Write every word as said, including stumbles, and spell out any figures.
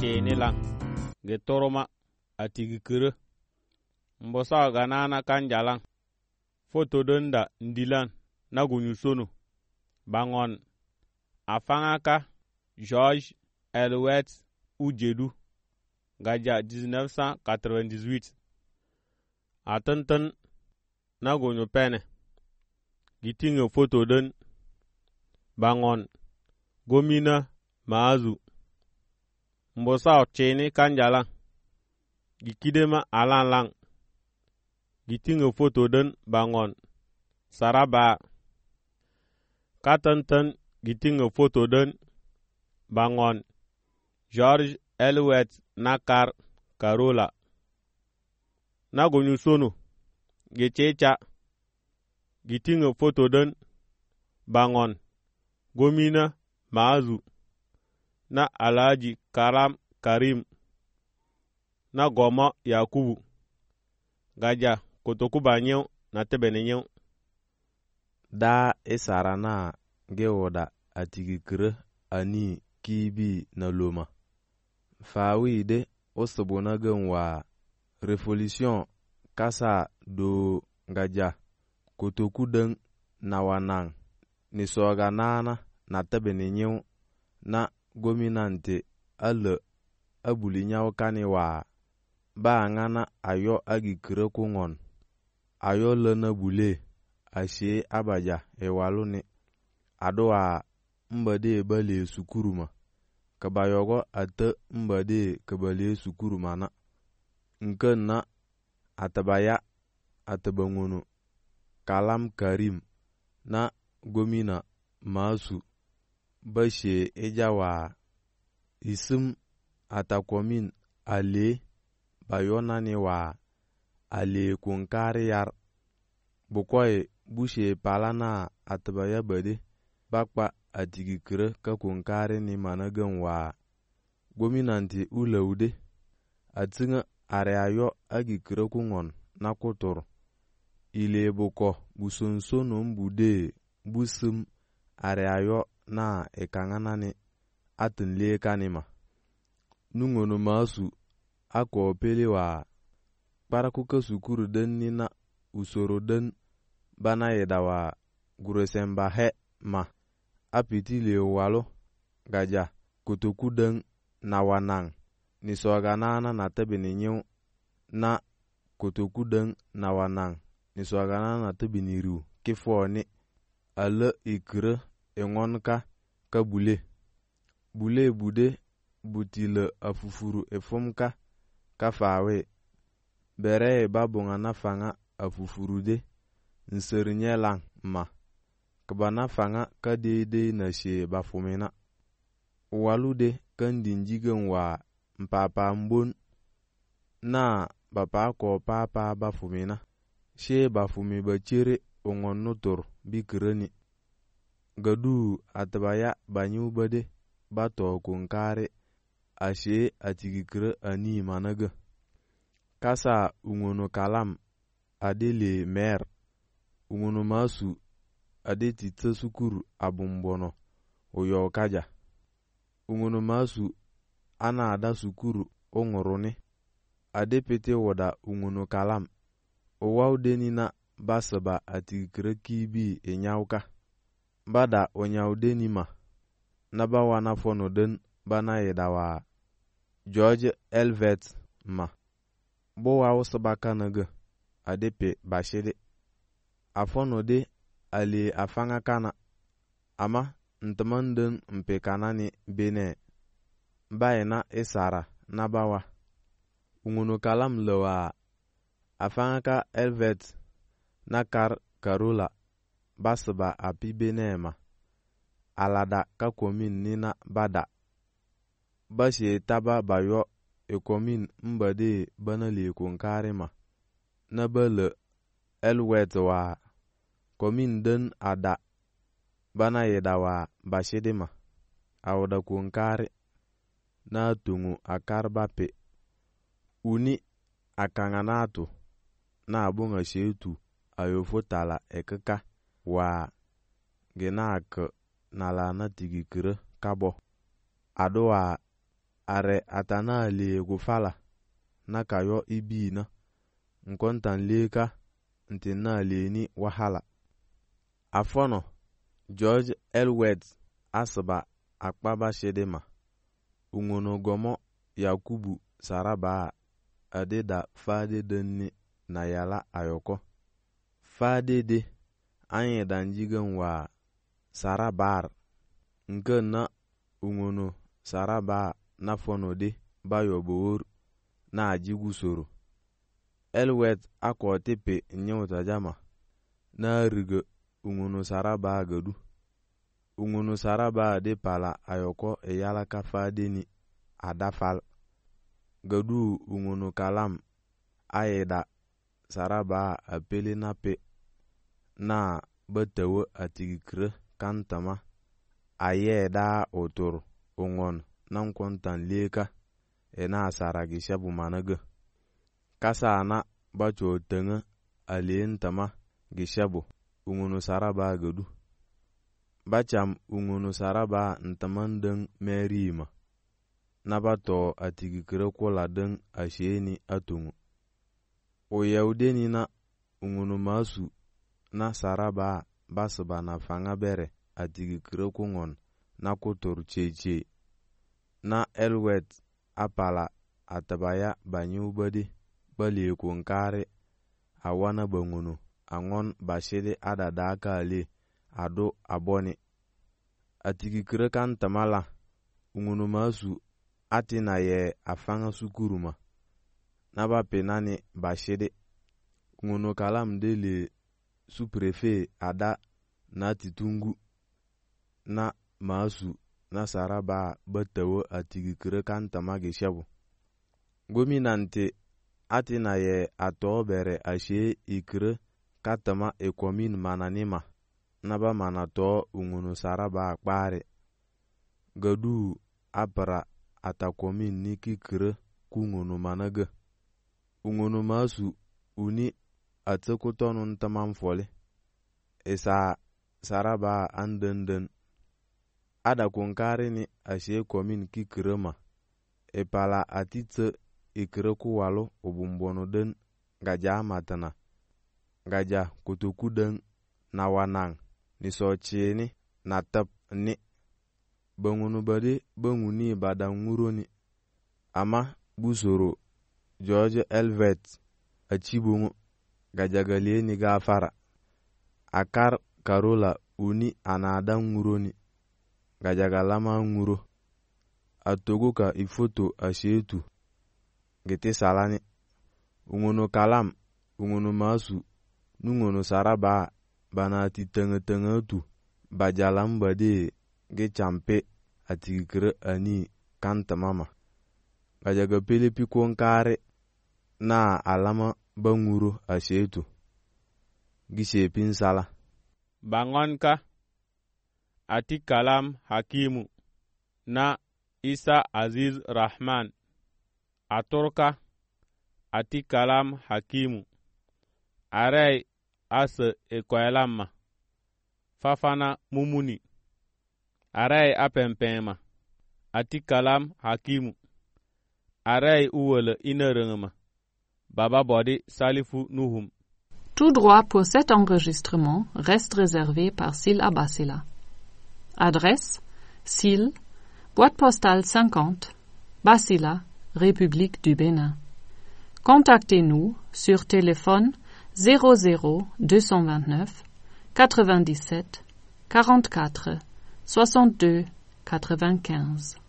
cheni lang ge toroma atigi kire mbosa ganana kanjalang foto donda ndilan na gunyusono bangon afangaka George Eliot Ujedu gaja dix-neuf cent quatre-vingt-dix-huit atantan na gonyo pene gitinga foto don bangon gomina maazu mbosa cheni kanjalang gikidema alan lang gitinga foto don bangon saraba katantan gitinga foto don bangon George Eliot Nakar Karola na gonyu sono gechecha gitinga foto don bangon gomina maazu na Alhaji Karam Karim na Goma Yakubu gaja kotoku banyew na tebene nyew da isara na gewoda atigi kire ani kibi na loma fawi de osabona ganwa revolution kasa do gaja kotoku den na wanang ni soga nana na tebene nyew na gominante alle abuli nyaw kani wa ba ngana ayo agi kire kungon ayo lena bule ashe abaja e waluni adoa mbade bale sukuruma kabayogo ate mbade kabale sukuruma na nkenna atabaya atabangono Kalam Karim na gomina masu bashe ejawa isim atakomin ale bayona ni wa ale kunkari yar bukoy bushe palana atabaya bade bakpa atigi kire ka kunkari ni managan wa gominanti ulaude atsinga areayo agi kire kungon na kutur ile buko busonsono mbude busum areayo na ekangana ni atinle kanima nungono masu ako pele wa parakuka sukuru den ni na usoro den bana yedawa guresemba he ma apiti le walo gaja kotoku den na wanang ni soganana na tebini nyew na kotoku den na wanang ni soganana na tebini riu kifo ni ale ikire engonka ka bule bule bude butile afufuru efumka ka fawe bere babunga na fanga afufuru de nserinye lang ma kabana fanga ka dede na she bafumina walude kan dinjigen wa mpapa mbon na bapa ko papa bafumina she bafumi bachere ongon nutur bikireni gadu atabaya banyu bade bato kunkare ashe atigikire ani managa kasa ungono kalam adele mer ungono masu adeti tsukuru abumbono oyo kaja ungono masu ana ada sukuru ongorone adepete woda ungono kalam owawdeni na basaba atigikire kibi enyauka bada onyaudeni ma naba wana fono den bana yedawa George Eliot ma bo wa usabaka naga adepe bashede afono de ali afanga kana ama ntamanden mpe kanani bene bayena isara nabawa ungono kalam lewa afanga ka Eliot Nakar Karola basaba api bene ma alada ka komin nina bada bashe taba bayo e komin mbade bana le kunkare ma na bele Eliot wa komin den ada bana yedawa bashede ma awda kunkare na tungu akarbape uni akanganato na abunga shetu ayofotala ekeka wa genak na la na tigikire kabo adoa are atana le gufala na kayo ibina nkontan leka ntina leni wahala. Afono George Eliot asaba akpaba shedema ungono gomo Yakubu saraba adeda fade denni na yala ayoko fade de anye danjigan wa sarabar nke na ungono saraba na fono de bayo boor na ajigu soro. Eliot ako tepe nyota jama na riga ungono saraba gadu ungono saraba de pala ayoko e yala ka fade ni adafal gadu ungono kalam ayeda saraba apele na pe na batawo atigikre kantama ayeda otor ungon nan kontan leka ena saragi shabu managa kasa na bacho tenga alentama gishabu ungono saraba gadu bacham ungono saraba ntamandeng merima na bato atigikre kola deng asheni atungu o yaudeni na ungono masu na saraba basaba na fanga bere atigikre kungon na kotor cheche na Eliot apala atabaya banyu badi bali kunkare awana bangono angon bashede adada kale ado aboni atigikre kan tamala ungono masu atina ye afanga sukuruma na ba penani bashede ungono kalam dele sous-préfet ada na titungu na masu na saraba batawo atigikre kan tamage shabu gominante atina ye atobere ashe ikre katama ekomin mananima na ba manato ungono saraba akpare gadu apara atakomin niki kre kungono managa ungono masu uni atsokotonu ntamam fole esa saraba andenden ada kunkare ni ashe komin ki krema epala atitse ikre kuwalo obumbono den gaja matana gaja kutuku den na wanang ni socheni na tap ni bangunu bade banguni badanguro ni ama busoro George Eliot achibungu gajagalie ni gafara akar karola uni anada nguro ni gajagalama nguro atogoka ifoto ashetu gete salani ungono kalam ungono masu nungono saraba bana titenge tenge tu bajalam bade ge champe atigikre ani kanta mama gajaga pele pikon kare na alama banguro ashetu gishe pinsala bangonka ati kalam hakimu na Isa Aziz Rahman atorka ati kalam hakimu arai asa ekoyalama fafana mumuni arai apempema ati kalam hakimu arai uwele inerengema baba body salifu nuhum. Tout droit pour cet enregistrement reste réservé par Syl Abasila. Adresse Syl, boîte postale cinquante, Basila, République du Bénin. Contactez-nous sur téléphone zéro zéro deux cent vingt-neuf quatre-vingt-dix-sept quarante-quatre soixante-deux quatre-vingt-quinze.